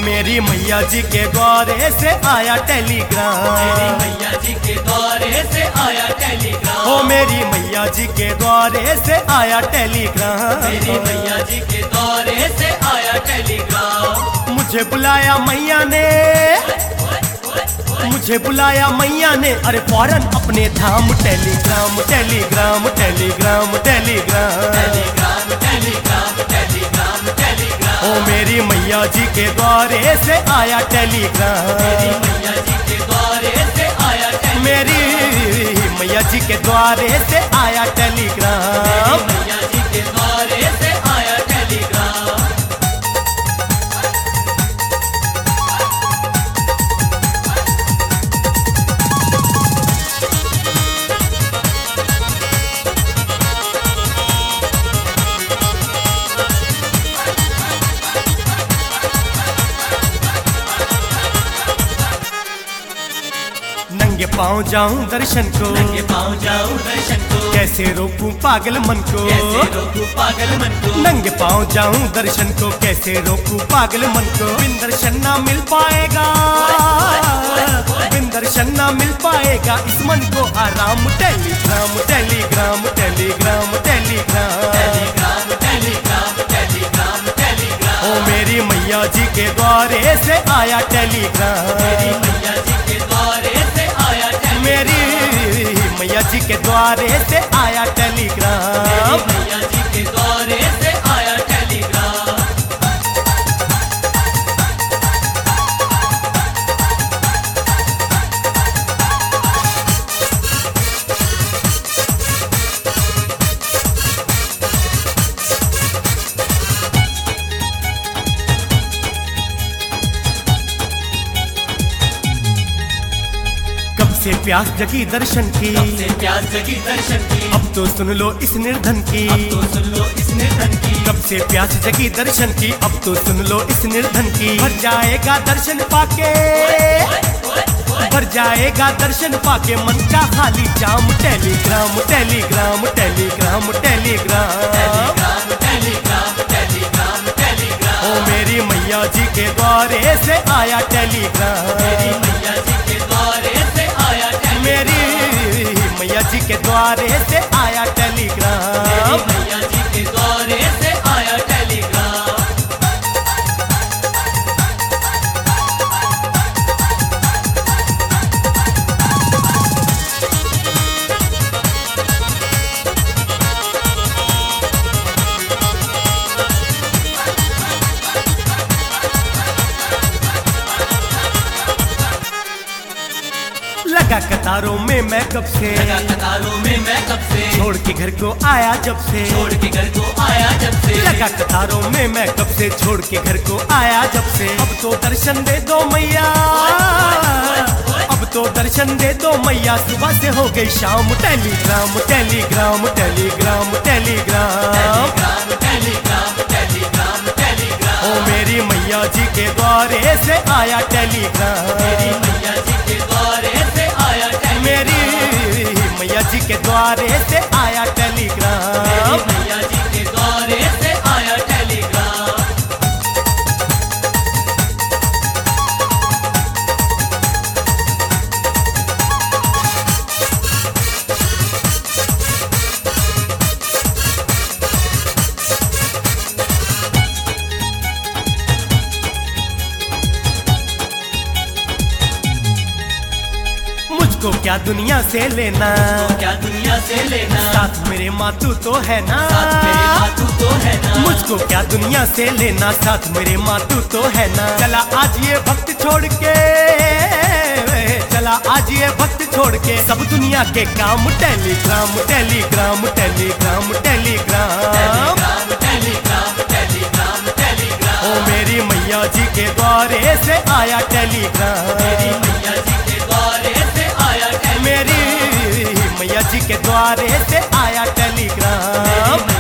मेरी मैया जी के द्वारे से आया टेलीग्राम, मेरी मैया जी के द्वारे से आया टेलीग्राम, ओ मेरी मैया जी के द्वारे से आया टेलीग्राम, मेरी मैया जी के द्वारे से आया टेलीग्राम। मुझे बुलाया मैया ने, मुझे बुलाया मैया ने, अरे फौरन अपने धाम। Telegram telegram telegram telegram telegram telegram telegram telegram, ओ मेरी मैया जी के द्वारे से आया टेलीग्राम, मेरी मैया जी के द्वारे से आया टेलीग्राम, मेरी मैया जी के द्वारे से आया टेलीग्राम। मेरी मैया जी के द्वारे से आया टेलीग्राम। नंगे पाँव जाऊं दर्शन को, नंगे पाँव जाऊं दर्शन को, कैसे रोकूं पागल मन को, कैसे रोकूं पागल मन को, नंगे पाँव जाऊं दर्शन को, कैसे रोकूं पागल मन को। बिन दर्शन ना मिल पाएगा, बिन दर्शन ना मिल पाएगा इस मन को आराम। Telegram telegram telegram telegram telegram telegram telegram telegram, ओ मेरी मैया जी के द्वारे से आया टेलीग्राम, मेरी मैया जी के द्वारे से आया टेलीग्राम, मेरी मैया जी के द्वारे से आया टेलीग्राम। मेरी मैया जी के द्वारे से आया टेलीग्राम। से प्यास जगी दर्शन की, कब से प्यास जगी दर्शन की, अब तो सुन लो इस निर्धन की, अब तो सुन लो इस निर्धन की, कब से प्यास जगी दर्शन की, अब तो सुन लो इस निर्धन की। भर जाएगा दर्शन पाके, भर जाएगा दर्शन पाके मन का खाली जाम। Telegram telegram telegram telegram telegram telegram telegram telegram, ओ मेरी मैया जी के द्वारे से आया टेलीग्राम, मेरी मैया जी के द्वारे से आया टेलीग्राम, मेरी मैया जी के द्वारे से आया टेलीग्राम। मेरी मैया जी के द्वारे से आया टेलीग्राम। लगा कतारों में मैं कब से, लगा कतारों में मैं कब से, छोड़ के घर को आया जब से, छोड़ के घर को आया जब से, लगा कतारों में मैं कब से, छोड़ के घर को आया जब से। अब तो दर्शन दे दो मैया, अब तो दर्शन दे दो मैया, सुबह से हो गई शाम। Telegram telegram telegram telegram, telegram telegram telegram telegram, ओ मेरी मैया जी के द्वारे से आया टेलीग्राम, मेरी मैया जी के द्वारे से आया टेलीग्राम, मेरी मैया जी के द्वारे से आया टेलीग्राम। मेरी मैया जी के द्वारे से आया टेलीग्राम। मुझको क्या दुनिया से लेना, तो क्या दुनिया से लेना, साथ मेरे मातू तो है ना, साथ मेरे मातू तो है ना, मुझको क्या दुनिया से लेना, साथ मेरे मातू तो है ना। चला आज ये वक्त छोड़ के, चला आज ये वक्त छोड़ के सब दुनिया के काम। Telegram telegram telegram telegram, telegram telegram telegram telegram, ओ मेरी मैया जी के द्वारे से आया टेलीग्राम, मेरी मैया जी के द्वारे से आया टेलीग्राम, मेरी मैया जी के द्वारे से आया टेलीग्राम।